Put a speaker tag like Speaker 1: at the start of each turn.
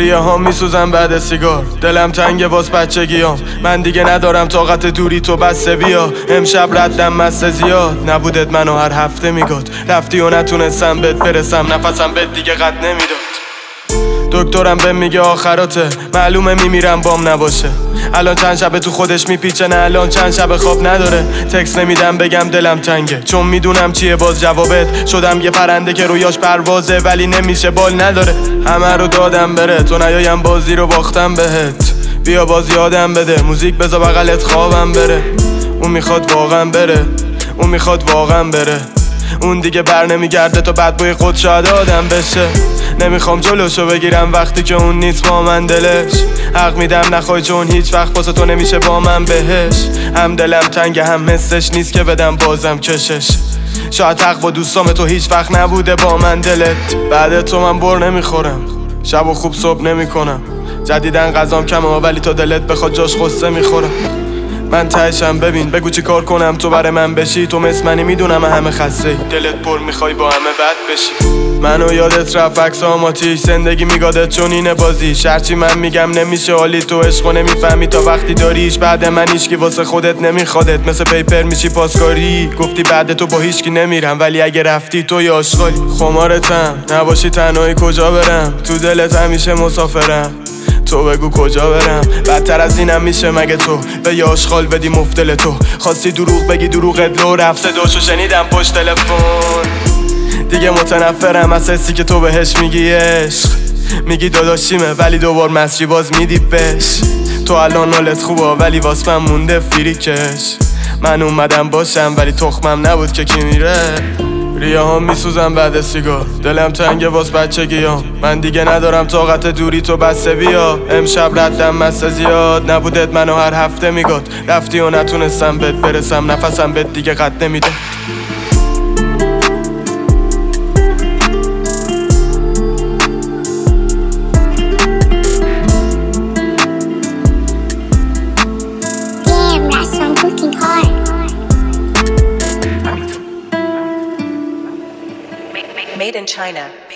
Speaker 1: ریه ها میسوزن بعد سیگار، دلم تنگه واس بچگیام. من دیگه ندارم طاقت دوری، تو بسته بیا. امشب ردم مست زیاد، نبودت منو هر هفته میگاد. رفتی و نتونستم بهت برسم، نفسم بهت دیگه قد نمیداد. دکترم بهم میگه آخراته، معلومه میمیرم بام نباشه. الان چند شبه تو خودش میپیچه، نه الان چند شبه خواب نداره. تکس نمیدم بگم دلم تنگه، چون میدونم چیه باز جوابت. شدم یه پرنده که رویاش پروازه ولی نمیشه بال نداره. همه رو دادم بره، تو نیایم بازی رو باختم بهت. بیا باز یادم بده، موزیک بذار بغلت خوابم بره. اون میخواد واقعا بره، اون میخواد واقعا بره. اون دیگه بر نمیگرده تا بعد بوی خود شاید آدم بشه. نمیخوام جلوشو بگیرم وقتی که اون نیست با من دلش. حق میدم نخوای چون هیچ وقت واسه تو نمیشه با من بهش. هم دلم تنگه هم حسش نیست که بدم بازم کشش. شاید حق با دوستام تو هیچ وقت نبوده با من دلت. بعد تو من بر نمیخورم، شب و خوب صبح نمیکنم. جدیدن غذام کمه ولی تا دلت بخواد جاش غصه میخورم. من تهشم ببین، بگو چی کار کنم تو برای من بشی. تو مثل منی میدونم همه خسته، دلت پر میخوای با همه بد بشی. منو یادت رفت عکس آماتیش، زندگی میگادت چون اینه بازی. شرچی من میگم نمیشه حالی، تو عشقو نمیفهمی تا وقتی داریش. بعد من هیچکی واسه خودت نمیخوادت، مثل پیپر میشی پاسکاری. گفتی بعد تو با هیچکی نمیرم ولی اگه رفتی تو یا آشغالی. خمارتم نباشی تنهایی کجا برم، تو دلت همیشه مسافرم. تو بگو کجا برم، بدتر از اینم میشه مگه تو به یه آشغال بدی مفتل تو. خواستی دروغ بگی دروغت لو رفت، صداشو شنیدم پشت تلفن. دیگه متنفرم از حسی که تو بهش میگی عشق. میگی داداشیمه ولی دوبار مسجی باز میدی بهش. تو الان حالت خوبه ولی واس من مونده فریکش. من اومدم باشم ولی تخمم نبود که کی میره. ریه ها میسوزن بعد سیگار، دلم تنگه واس بچگیام. من دیگه ندارم طاقت دوری، تو بسته بیا. امشب ردم مست زیاد، نبودت منو هر هفته میگاد. رفتی و نتونستم بهت برسم، نفسم بهت دیگه قد نمیده.
Speaker 2: Made in China.